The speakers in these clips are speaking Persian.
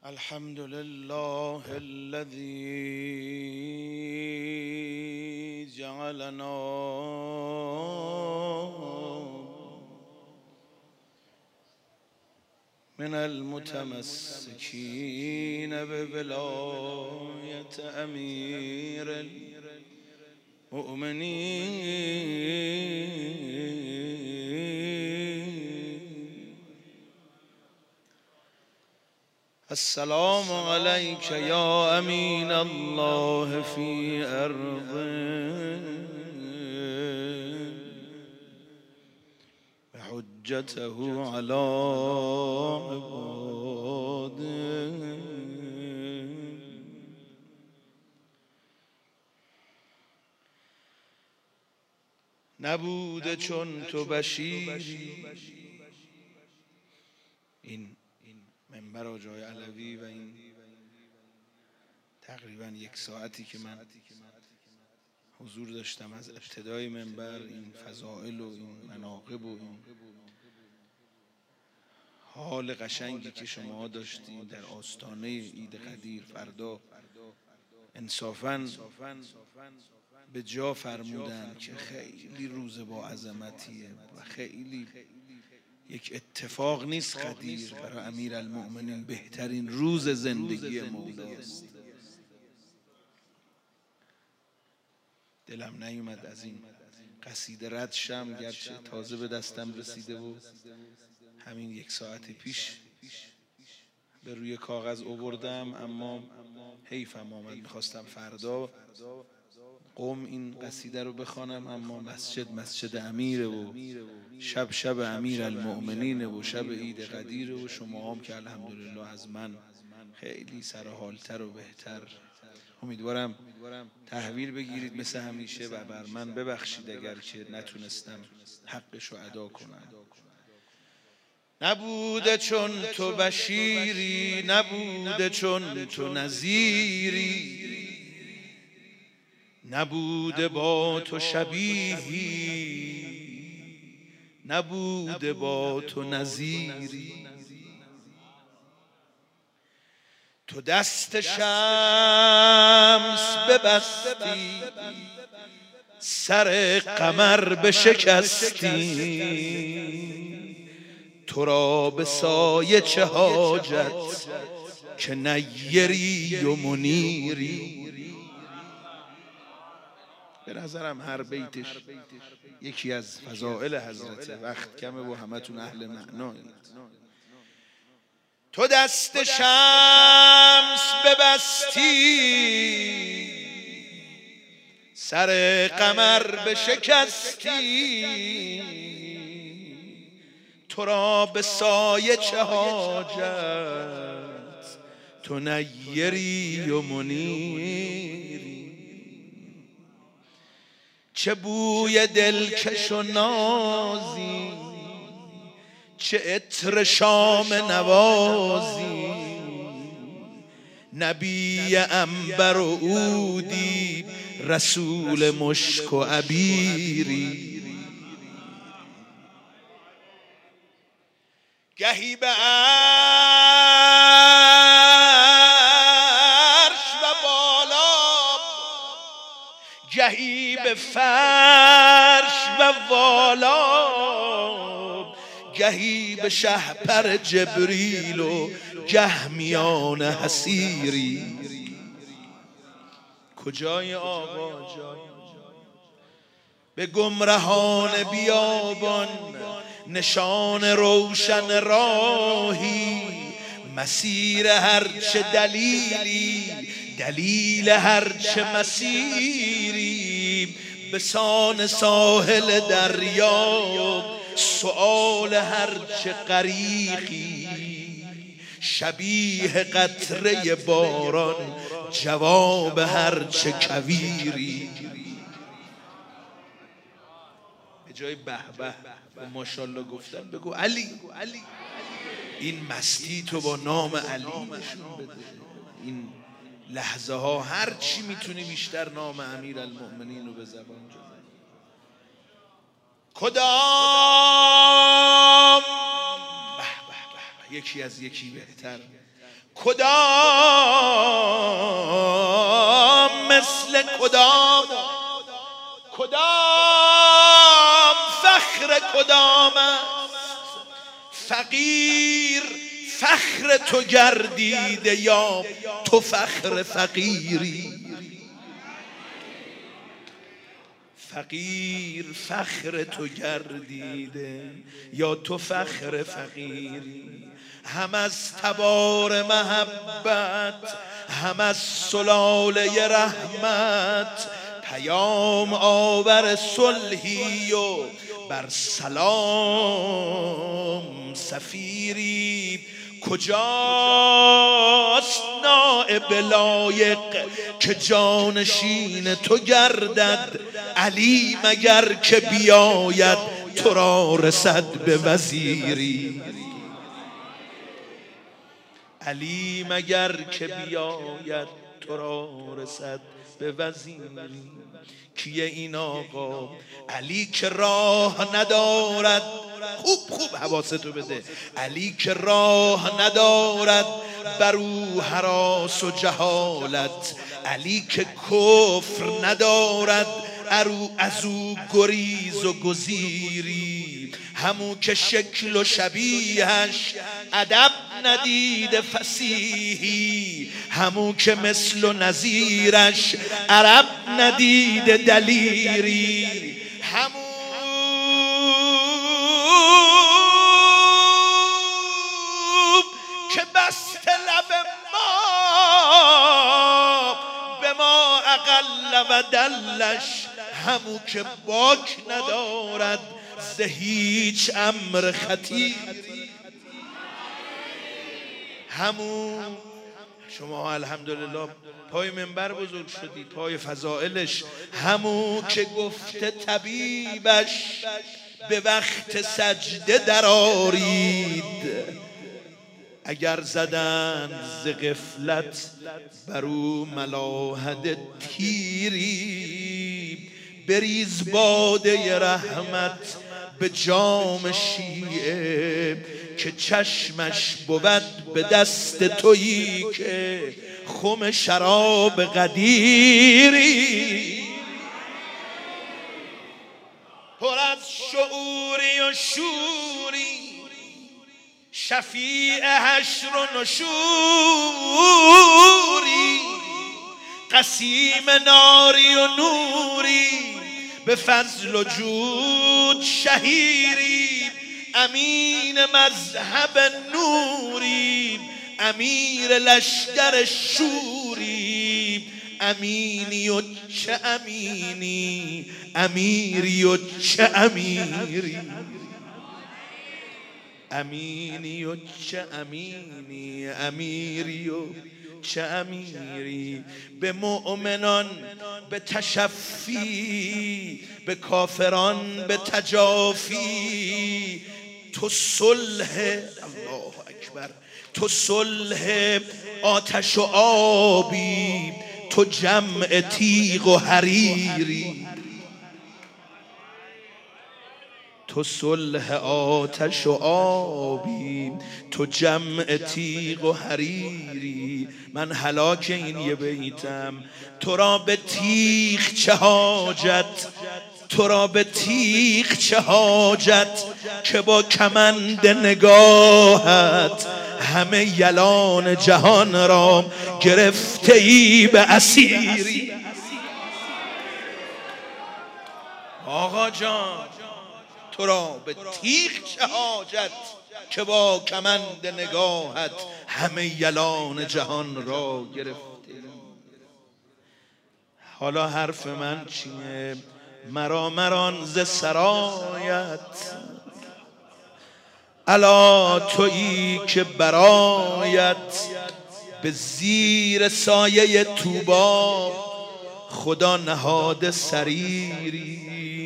الحمد لله الذي جعلنا من المتمسكين بولاية أمير المؤمنين. السلام عليك يا أمين الله في أرضه وحجته على عباده. نبوده چون تو بشیری. این منبر آجای علوی و این تقریبا یک ساعتی که من حضور داشتم از ابتدای منبر، این فضائل و این مناقب و این حال قشنگی که شما داشتین در آستانه عید قدیر فردا، انصافاً به جا فرمودن که خیلی روز با عظمتیه و خیلی یک اتفاق نیست قدیر برای امیرالمؤمنین، بهترین روز زندگی مولاست. دلم نیومد از این قصیده رد شم، گرچه تازه به دستم رسیده و همین یک ساعت پیش به روی کاغذ آوردم، اما حیفم آمد، میخواستم فردا قم این قصیده رو بخوانم، اما مسجد امیره و شب امیرالمؤمنینه و شب عید قدیره و شما هم که الحمدلله از من خیلی سرحالتر و بهتر. امیدوارم تحویل بگیرید مثل همیشه و بر من ببخشید اگر که نتونستم حقشو ادا کنم. نبوده چون تو بشیری، نبوده چون تو نذیری، نبوده با تو شبیهی، نبوده با تو نظیری. تو دست شمس ببستی، سر قمر بشکستی، تو را به سایه چه حاجت که نیری و منیری. به نظرم هر بیتش یکی از فضائل حضرت، وقت کمه و همتون اهل معنایید. تو دست شمس ببستی، سر قمر بشکستی، تو را به سایه چه حاجت تو نیری و منیری. چه بوی دلکش و نازی، چه عطر شام نوازی، نبی عنبر و عودی، رسول مشک و عبیری. گهی به عرش و بالا، گهی به فرش و والا، گهی به شهپر جبریل و گه میان حسیری. کجای آقا جان به گمرهان بیابان، نشان روشن راهی، مسیر هرچه دلیلی، دلیل هرچه مسیری. بسان ساحل دریا، سؤال هرچه غریقی، شبیه قطره باران، جواب هرچه کویری. به جای به به و ماشاءالله گفتن بگو علی. این مستی تو با نام علی نشون بده. این لحظه ها هر چی میتونی بیشتر نام امیرالمؤمنین رو به زبان جاری. کدام یکی از یکی بهتر. کدام مثل کدام، کدام فخر کدام است. فقیر فخر تو گردیده یا تو فخر فقیری. فقیر فخر تو گردیده یا تو فخر فقیری. هم از تبار محبت هم از سلاله رحمت، پیام آور صلحی و بر سلام سفیری. کجاست نائب لایق که جانشین تو گردد؟ علی مگر که بیاید تو را رسد به وزیری. علی مگر که بیاید تو را رسد به وزیری. کیه این آقا؟ علی که راه ندارد، خوب حواستو بده، علی که راه ندارد بر او هراس و جهالت. علی که کفر ندارد از او گریز و گزیری. همو که شکل و شبیهش ادب ندیده فصیحی، همو که مثل و نظیرش عرب ندیده دلیری. همو که بست لب ما به ما اقل و دلش، همو که باک ندارد ز هیچ امر خطیری. همو شما الحمدلله پای منبر بزرگ شدید، پای فضائلش. همو که گفته طبیبش به وقت سجده درآرید، اگر زدن ز غفلت بر او ملاحد تیری. بریز باده رحمت به جام شیعه که چشمش بود به دست تویی که خم شراب قدیری. پر از شعوری و شوری شفیع حشر و نشوری، قسیم ناری و نوری به فضل و جود شهیری. امین مذهب نوری امیر لشکر شوری. امینی و چه امینی، امیری و چه امیری. امینی و چه امینی، امیری و چه امیری. به مؤمنان به تشفی، به کافران به تجافی. تو صلح، الله اکبر، تو صلح آتش و آبی، تو جمع تیغ و حریری. تو صلح آتش و آبی، تو جمع تیغ و حریری. من هلاک این یه بیتم. تو را به تیغ چه حاجت، تو را به تیغ چه حاجت که با کمند نگاهت همه یلان جهان را گرفته ای به اسیری. آقا جان تو را به تیغ چه حاجت که با کمند نگاهت همه یلان جهان را گرفته. حالا حرف من چیه؟ مران ز سرایت، الا تویی که برایت به زیر سایه طوبی خدا نهاده سریری.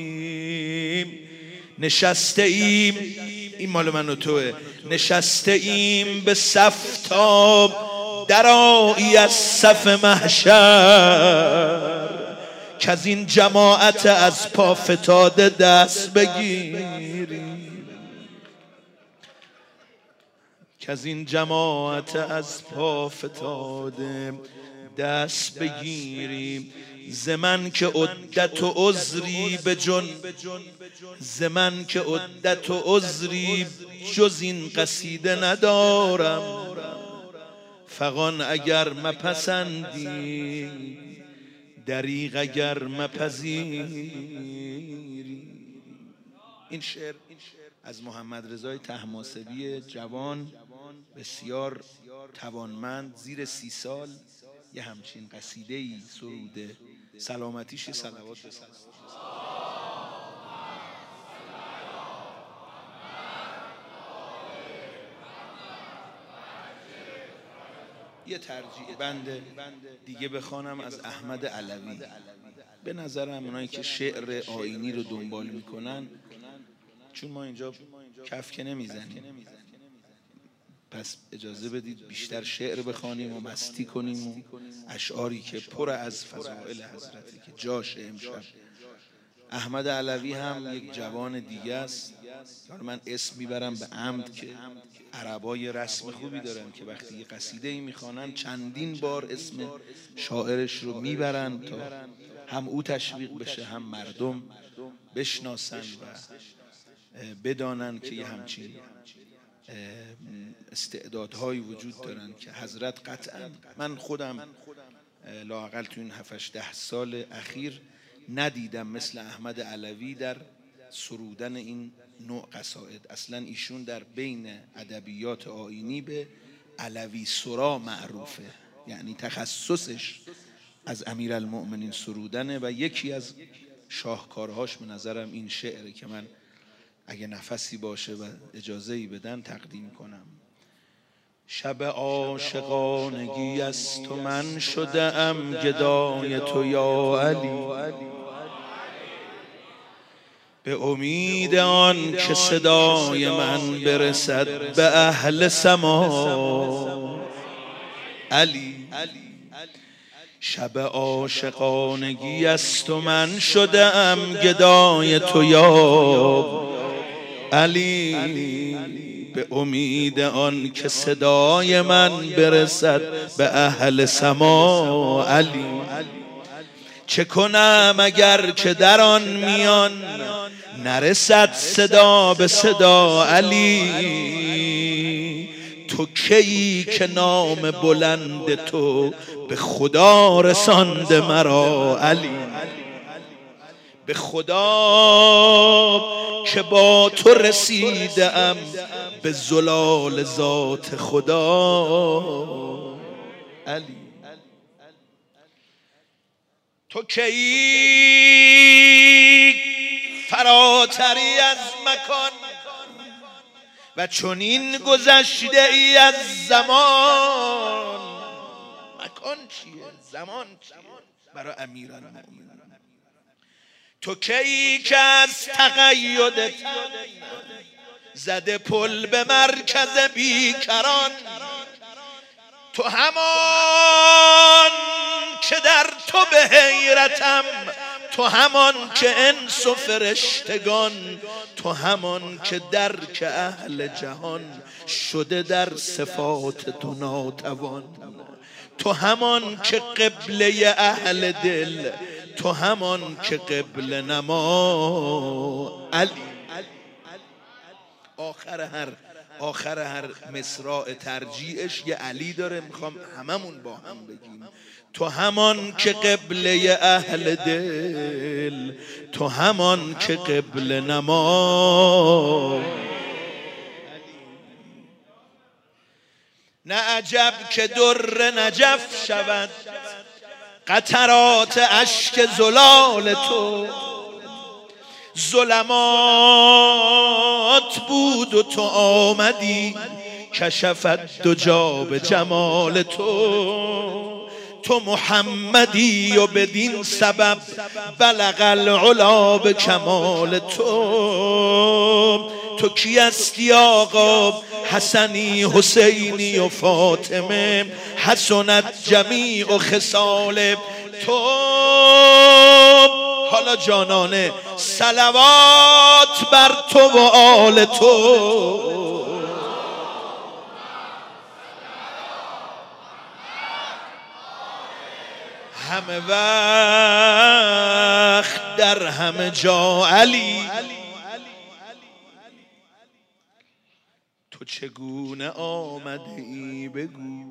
نشسته ایم، این مال من و توه، نشسته ایم به صف تا درآیی از صف محشر، که از این جماعت از پا فتاده دست بگیری. که از این جماعت از پا فتاده دست بگیریم. ز من که عدت و عذری ز من که عدت و عذری جز این قصیده ندارم. فغان اگر مپسندی دریغ اگر مپذیری. این شعر از محمد رضای طهماسبی جوان، بسیار توانمند، زیر 30 سال یه همچین قصیده‌ای سروده. سلامتیش صلوات بساز. یه ترجیع بند دیگه بخوانم از احمد علوی. به نظرم اونایی که شعر آیینی رو دنبال میکنن، چون ما اینجا کف که نمیزنیم، پس اجازه بدید بیشتر شعر بخوانیم و مستی کنیم و اشعاری که پر از فضائل حضرته که جاش امشب. احمد علوی هم یک جوان دیگه است. من اسم میبرم به عمد که عربای رسم خوبی دارن که وقتی یه قصیده ای میخوانن چندین بار اسم شاعرش رو میبرن تا هم او تشویق بشه هم مردم بشناسن و بدانن که یه همچین استعدادهایی وجود دارن که حضرت قطعا، من خودم لااقل تو این 7-8 سال اخیر ندیدم مثل احمد علوی در سرودن این نوع قصائد. اصلا ایشون در بین ادبیات آیینی به علوی سرا معروفه، یعنی تخصصش از امیرالمؤمنین سرودنه و یکی از شاهکارهاش به نظرم این شعره که من اگه نفسی باشه و اجازه‌ای بدن تقدیم کنم. شب عاشقانگی است و من شده ام گدای تو یا علی، به امید آن که صدای من برسد به اهل سما. علی شب عاشقانگی است و من شده ام گدای تو یا علی، به امید آن که صدای من برسد به اهل سما. علی چه کنم اگر که در آن میان نرسد صدا به صدا. علی تو کیی که نام بلند تو به خدا رسانده مرا. علی به خدا که با تو رسیده ام به زلال ذات خدا. علی تو کیی فراتری از مکان و چنین گذشته ای از زمان. مکان چیه؟ زمان چیه؟ برای امیرالمؤمنین تو کیی که از تقیدت زده پل به مرکز بیکران. تو همان که در تو به حیرتم، تو همان که انس و فرشتگان، تو همان که درک اهل جهان شده در صفات تو ناتوان. تو همان که قبله اهل دل، تو همان که قبله نما. علی آخر هر مصراع ترجیعش یه علی داره، میخوام هممون با هم بگیم. تو همان که قبله اهل دل، تو همان که قبله نما. نه عجب که در نجف شود قطرات اشک زلال تو. ظلمات بود و تو آمدی کشفت دو جا به جمال تو. تو محمدی و بدین سبب بلغ العلا به کمال تو. تو کی هستی آقا؟ حسنی حسینی و فاطمه، حسنت جمیع و خصال تو. حالا جانانه صلوات بر تو و آل تو. همه وقت در همه جا علی. تو چگونه آمده ای بگو،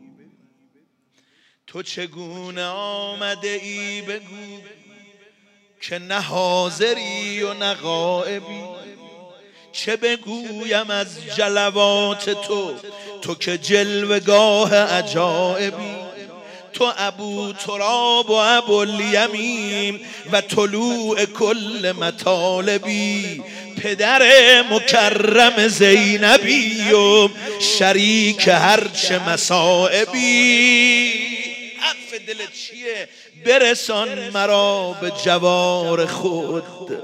تو چگونه آمده ای بگو، که نه حاضری و نه غائبی. چه بگویم از جلوات تو، تو که جلوگاه عجایبی. تو ابو تراب و ابو الیمین و طلوع کل مطالبی. پدر مکرم زینبی و شریک هرچه مصائبی. حرف دلت چیه؟ برسان مرا به جوار خود.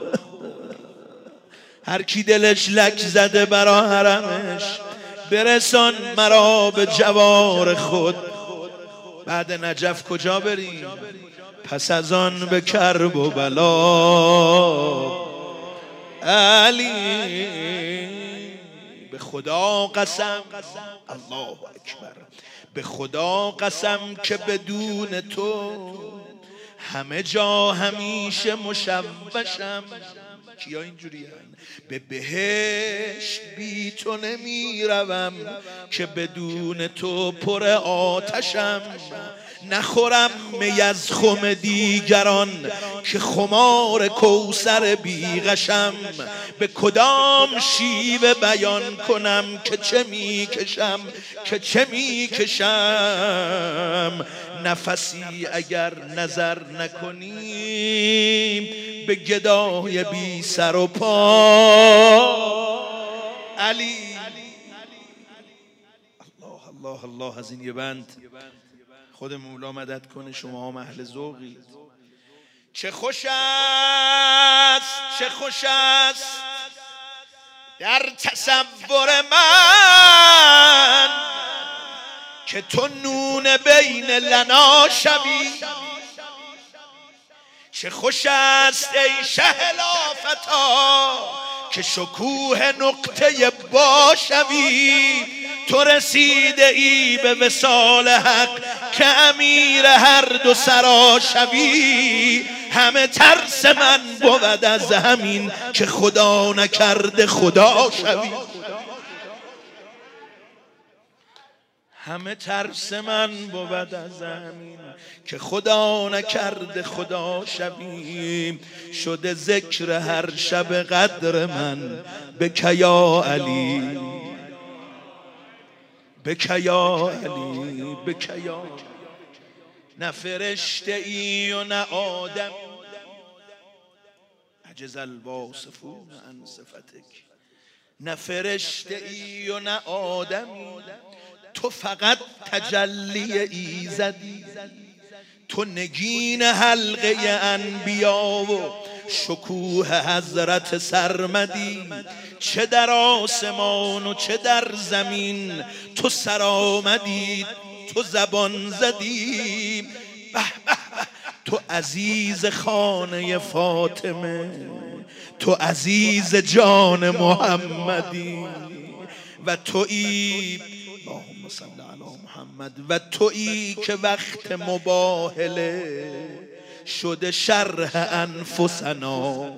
هر کی دلش لک زده برا حرمش، برسان مرا به جوار خود. بعد نجف کجا بریم؟ پس از آن به کرب و بلا. علی به خدا قسم، الله اکبر، به خدا قسم که بدون تو همه جا همیشه مشوشم. کیا اینجوری هن؟ به بهشت بی تو نمی روم، که بدون تو پر آتشم. نخورم می از خم دیگران، که خمار کوثر بیغشم. به کدام شیوه بیان کنم که چه می کشم، که چه می کشم. نفسی اگر نظر نکنیم به گدای بی سر و پا. علی الله الله الله. از این یه بند خود مولا مدد کنه، شما هم اهل ذوقی. چه خوش است، چه خوش است در تصور من، که تو نون بین لنا شوی. چه خوش است ای شه لافتا، که شکوه نقطه با شوی. تو رسیده ای به وصال حق، که امیر هر دو سرا شوی. همه ترس من بود از همین، که خدا نکرده خدا شوی. همه ترس من بود از همین، که خدا نکرده خدا شوی. شده ذکر هر شب قدر من، بک یا علی، بک یا علی، بک یا. نه فرشته ای و نه آدم، عجز الواصفون عن صفتک. نه فرشته ای و نه آدمی، تو فقط تجلی ایزدی. تو نگین حلقه انبیا و شکوه حضرت سرمدی. چه در آسمان و چه در زمین تو سر آمدی، تو زبان زدی. به به به. تو عزیز خانه فاطمه، تو عزیز جان محمدی. و تویی اللهم صل علی محمد، و تویی که وقت مباهله شده شرح انفسنا.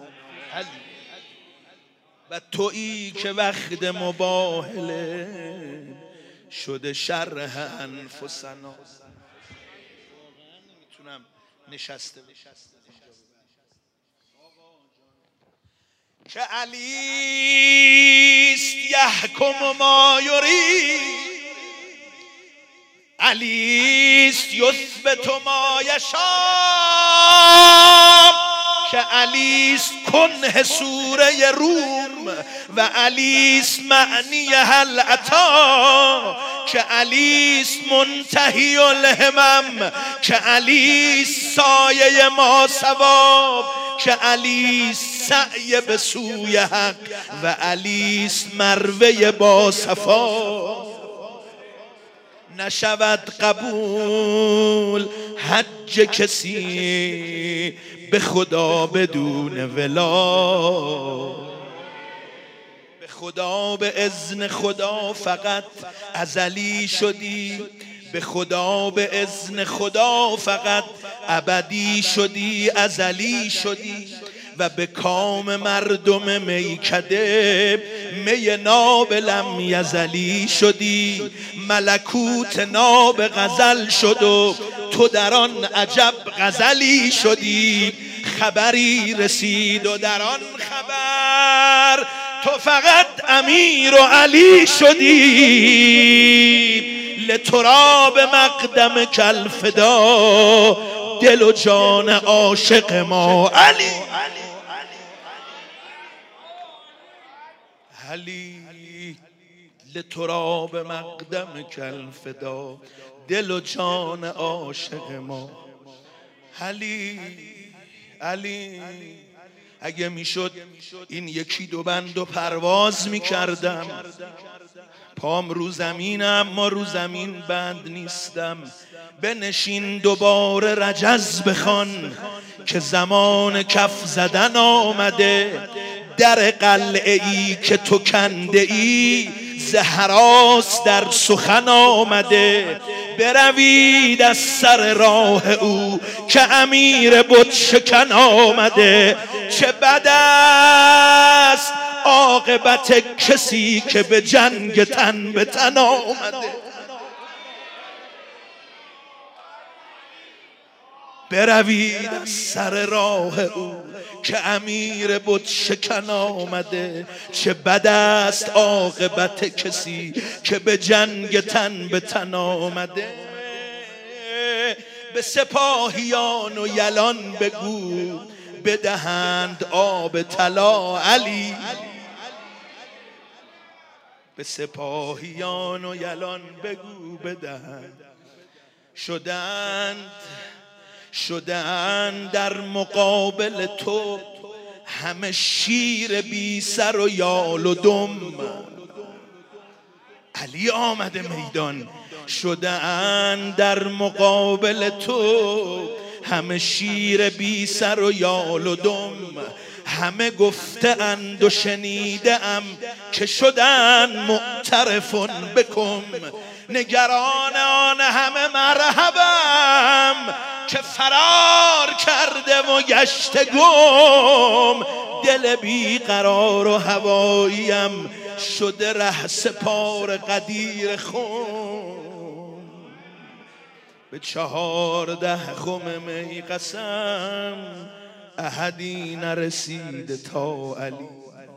و تویی که وقت مباهله شده شرح انفسنا. نمیتونم نشسته که علیست یحکم ما یرید، علیست یثبت ما یشاء. که علیست کنه سوره روم، و علیست معنی هل عطا. که علیست منتهی الهمم، که علیست سایه ما ثواب. که علیست سعی به سوی حق، و علیست مروه با صفا. نشود قبول حج کسی به خدا بدون ولا. به خدا به اذن خدا فقط ازلی شدی، به خدا به اذن خدا فقط ابدی شدی، ازلی شدی و به کام مردم میکده می ناب لم یزلی شدی. ملکوت ناب غزل شد و تو در آن عجب غزلی شدی. خبری رسید و در آن خبر تو فقط امیر و علی شدی. لتراب مقدم کالفدا، دل و جان عاشق ما علی. علی لتراب مقدم کالفدا، دل و جان عاشق ما علی. علی اگه میشد این یکی دو بند و پرواز میکردم، پام رو زمینم اما رو زمین بند نیستم. بنشین دوباره رجز بخوان که زمان کف زدن آمده. در قلعه ای که تو کنده ای ز هراس در سخن آمده. بروید از سر راه او که امیر بت شکن آمده. چه بد است عاقبت کسی که به جنگ تن به تن آمده. بروید از سر راه او که امیر بت شکن آمده. چه بد است عاقبت کسی که به جنگ تن به تن آمده. به سپاهیان و یلان بگو بدهند آب طلا علی. به سپاهیان و یلان بگو بدهند. شدند در مقابل تو همه شیر بی سر و یال و دم. علی آمده میدان. شدند در مقابل تو همه شیر بی سر و یال و دم. همه گفته اند و شنیده ام که شدن معترفون بکم. نگران آن همه مرحبم که فرار کرده و گشته گم. دل بی قرار و هواییم شده ره سپار قدیر خم. به 14 خم می قسم احدی نرسیده تا علی.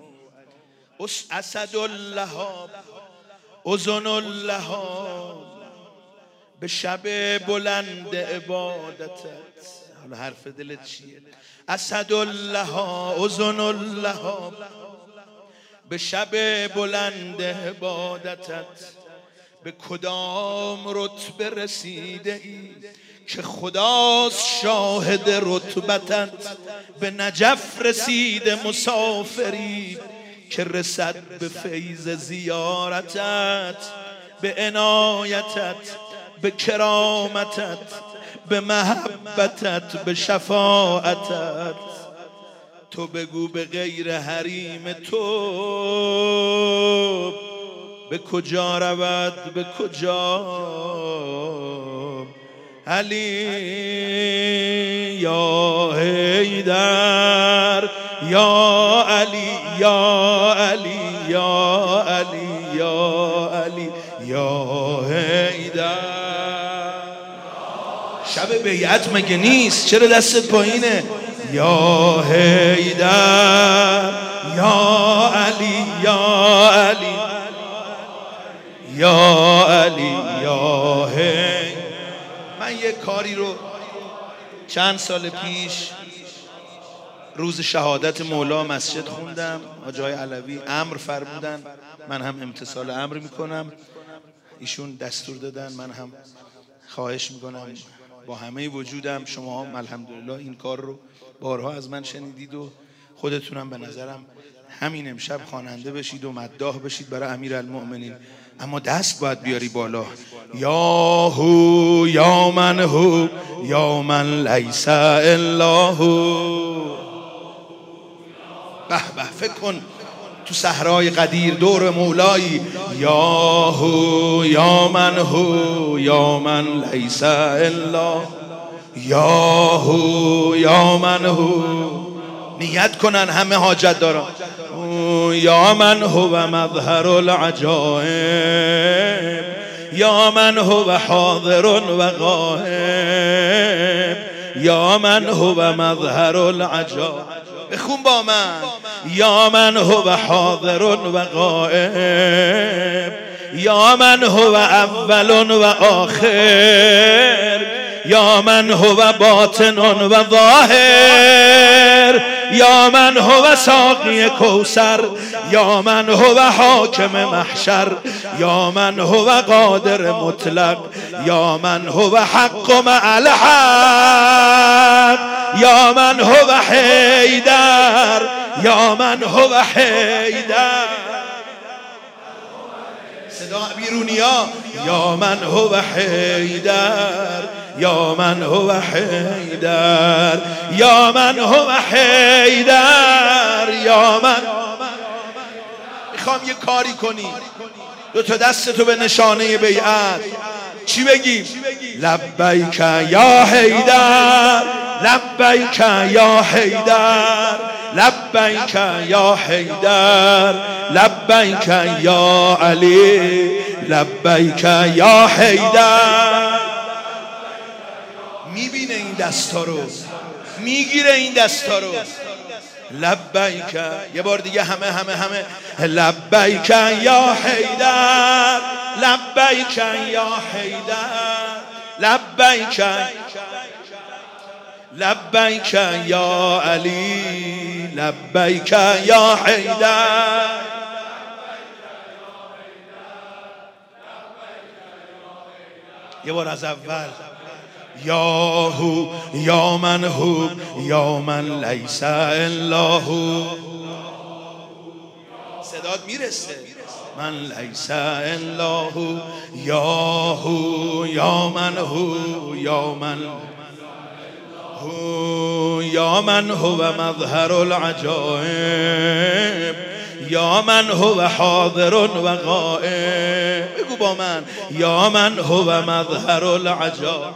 اسد اللهاب اذن اللهاب به شب بلند عبادتت. حالا حرف دلت چیه؟ اسد اللهاب اذن اللهاب به شب بلند عبادتت. به کدام رتبه رسیده ای که خداست شاهد رتبتت. به نجف رسیده مسافری که رسد به فیض زیارتت. به عنایتت، به کرامتت، به محبتت، به شفاعتت. تو بگو به غیر حریم تو به کجا رود، به کجا علی. یا حیدر یا علی یا علی یا علی یا علی یا حیدر. شب بیعت مگه نیست؟ چرا دستت پایینه؟ یا حیدر یا علی یا علی یا علی یا حیدر. من یک کاری رو چند سال پیش روز شهادت مولا مسجد خوندم. آجای علوی امر فرمودن، من هم امتثال امر میکنم. ایشون دستور دادن، من هم خواهش میکنم با همه وجودم. شما هم الحمدلله این کار رو بارها از من شنیدید و خودتونم به نظرم همین امشب خواننده بشید و مداح بشید برای امیرالمؤمنین. اما دست باید بیاری بالا. یا هو یا من هو یا من لیس الا هو. به به، فکر کن تو صحرای قدیر دور مولایی، یا هو یا من هو یا من لیس الا، یا هو یا من هو. نیت کنن همه حاجت دارن. یا من هو مظهر العجائب، یا من هو حاضر و غائب، یا من هو مظهر العجائب. بخون با من. یا من هو حاضر و غائب، یا من هو اول و آخر، یا من هو باطن و ظاهر، یا من هو ساقی کوثر، یا من هو حاکم محشر، یا من هو قادر مطلق، یا من هو حق مع الحق، یا من هو حیدر، یا من هو حیدر. صدا بیرونیا. یا من هو حیدر، یا من هو حیدر، یا من هو حیدر، یا من. میخوام یه کاری کنی، دو تا دستتو به نشانه بیعت چی بگیم؟ لبیک یا حیدر، لبیک یا حیدر، لبیک یا حیدر، لبیک یا علی، لبیک یا حیدر. میبینه این دستا رو، میگیره این دستا رو. لبیک. یه بار دیگه همه لبیک یا حیدر، لبیک یا حیدر، لبیک، لبیک یا علی، لبیک یا حیدر. یه بار از اول. یا هو یا من هو یا من لیس الا هو. صدات میرسه. من لیس الا هو، یا هو یا من هو یا من هو، یا من هو مظهر العجائب، یا من هو حاضر و غائب. بگو با من. یا من هو مظهر العجائب،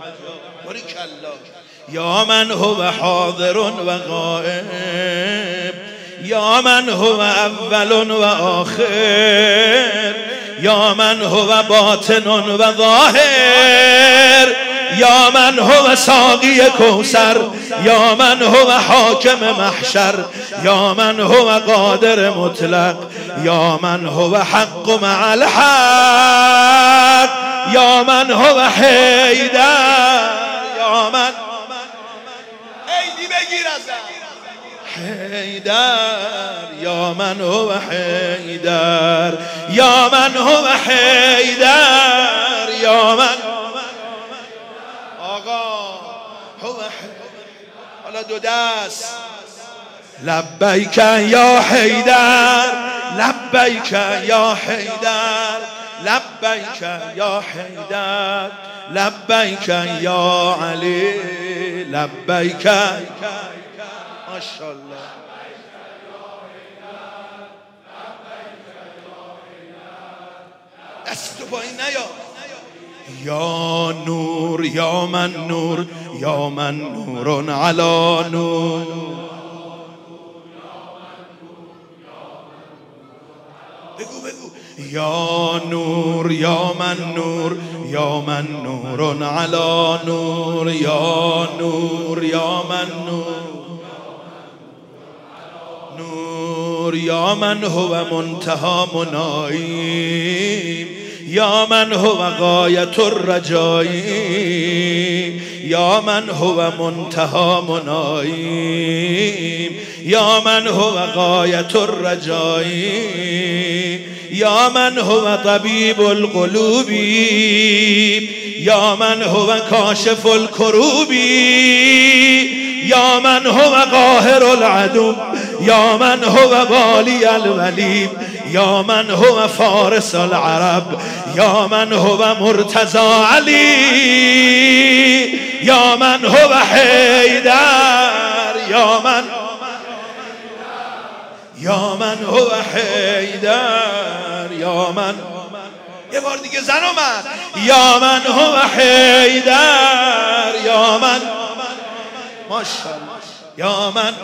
یا من هو حاضر و غائب، یا من هو اول و آخر، یا من هو باطن و ظاهر، یا من هو ساقی کوثر، یا من هو حاکم محشر، یا من هو قادر مطلق، یا من هو حق مع الحق، یا من هو حیدر، یا من ایدی بگیر ازم حیدر، یا من هو حیدر، یا من هو حیدر، یا من آقا هو حیدر. حالا دو دست. لبیک یا حیدر، لبیک یا حیدر، لبیک یا حیدر، لبیک یا علی، لبیک. ماشاءالله. دست پایین نیا. یا نور یا من نور، یا من نور علی نور. بگو بگو. یا نور یا من نور، یا من نور علی نور، یا نور یا من نور، نور یا من هو منتهى منایی، یا من هو غایت الرجایی، یا من هو منتهى منایی، یا من هو غایت الرجایی، یا من هو طبیب القلوب، یا من هو کاشف الکروب، یا من هو قاهر العدو، یا من هو والی الولی، یا من هو فارس العرب، یا من هو مرتضی علی، یا من هو حیدر، یا من یا من هو حیدر، یا من. یه بار دیگه زن اومد، یا من هو حیدر، یا من، ماشاءالله، یا من.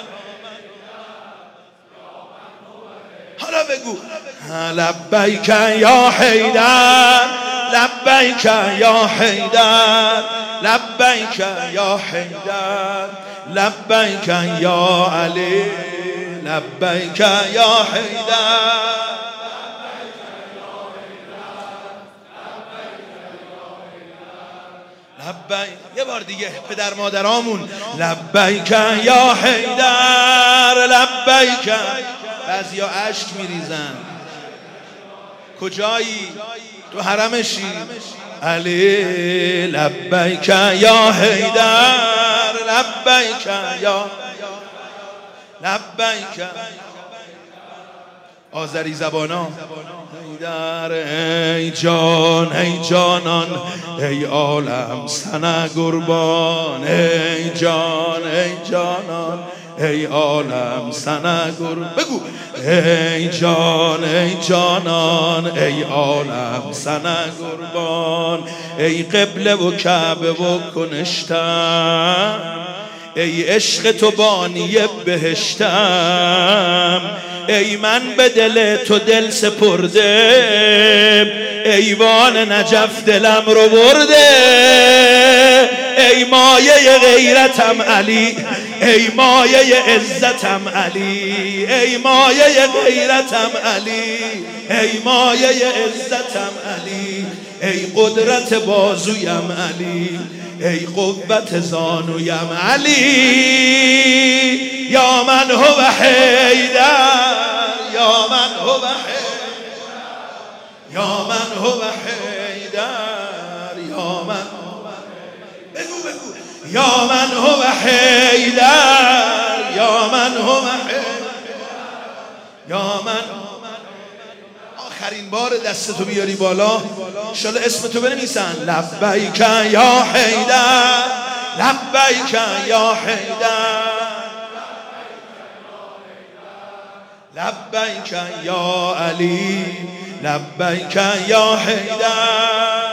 حالا بگو لبیک یا حیدر، لبیک یا حیدر، لبیک یا حیدر، لبیک یا علی، لبیک یا حیدر. یه بار دیگه پدر مادرامون، لبیک یا حیدر، لبیک. بعضیا اشک میریزن. کجایی؟ تو حرمشی؟ علی لبیک یا حیدر، لبیک یا، لبیک. آذری زبانا حیدر ای جان ای جانان ای عالم سنه قربان، ای جان ای جانان ای عالم سنه قربان. بگو ای جان ای جانان ای عالم سنه قربان، ای قبله و کعبه و کنشتم، ای عشق تو بانی بهشتم، ای من به دل تو دل سپرده، ایوان نجف دلم رو برده، ای مایه غیرتم علی، ای مایه عزتم علی، ای مایه غیرتم علی، ای مایه عزتم علی، ای قدرت بازویم علی، ای قوت زانویم علی، یا من هو حیدر، یا من هو حیدر، یا من هو حیدر، یا من، بگو بگو یا من هو حیدر، یا من هو حیدر، یا من. آخرین بار دستتو بیاری بالا، انشالله اسمتو بنویسن. لبیک یا حیدر، لبیک یا حیدر، لبیک یا علی، لبیک یا حیدر.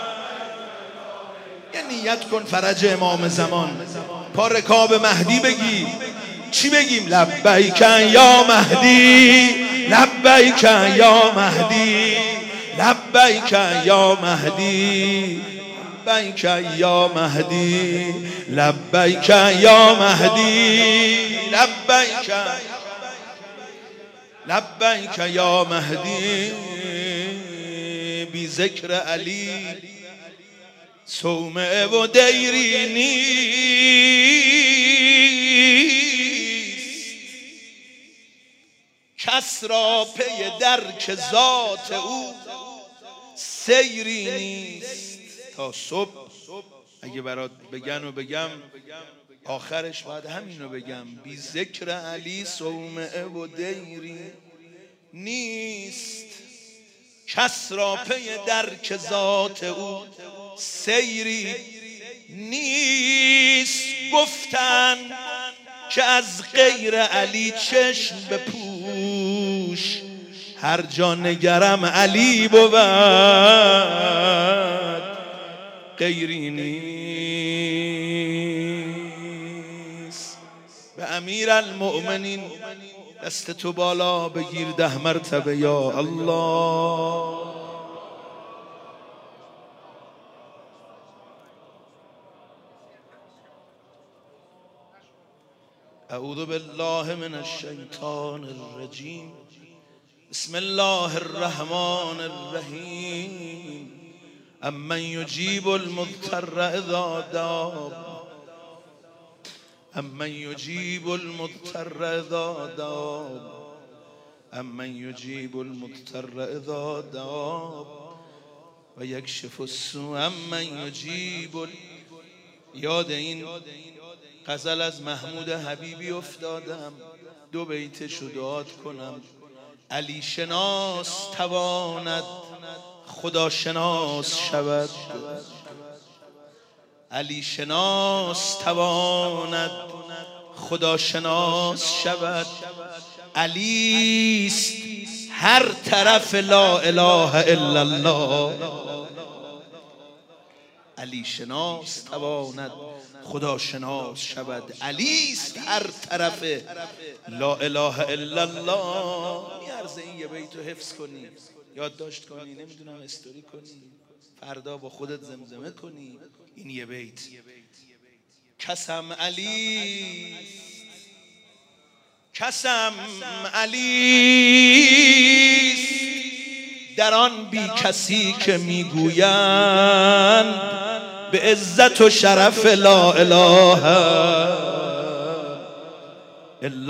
یه نیت کن فرج امام زمان، پا رکاب مهدی بگی. چی بگیم؟ لبیک یا مهدی، لبیک یا مهدی، لبیک یا مهدی، لبیک یا مهدی، لبیک یا مهدی، لبیک، لبیک یا مهدی. بی ذکر علی صومعه و دیری نیست، کس را پی درک ذات او سیری نیست. تا صبح اگه برات بگن و بگم، آخرش باید همینو بگم. بی ذکر علی صومعه و دیری نیست، کس را پی درک ذات او سیری نیست. گفتن که از غیر علی چشم بپوش، هر جا نگرم علی بود غیری نیست. به امیرالمؤمنین دست تو بالا بگیر 10 مرتبه یا الله. اعوذ بالله من الشیطان الرجیم، بسم الله الرحمن الرحیم. امن یجیب المضطر اذا دعا، امن یجیب المضطر اذا دعا، امن یجیب المضطر اذا دعا و یکشف السوء، امن یجیب. یاد این غزل از محمود حبیبی افتادم، 2 بیتشو دعات کنم. علی شناس تواند خدا شناس شود، علی شناس تواند خدا شناس شود. علیست هر طرف لا اله الا الله. علی شناس تواند خدا شناس شود، علیست هر طرف لا اله الا الله. میارزه این یه بیتو حفظ کنی، یادداشت کنی، نمیدونم استوری کنی، فردا با خودت زمزمه کنی این یه بیت. کسم علی، کسم علیست در آن بی کسی که میگویند به عزت و شرف لا اله الا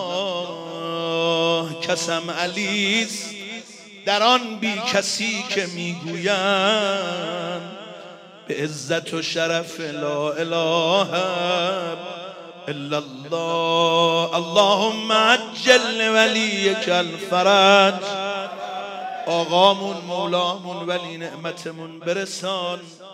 الله. کسم علیست در آن بی کسی که میگویند به عزت و شرف لا اله الا الله. اللهم عجل ولیک الفرج. آقامون مولامون ولی نعمتمون برسان.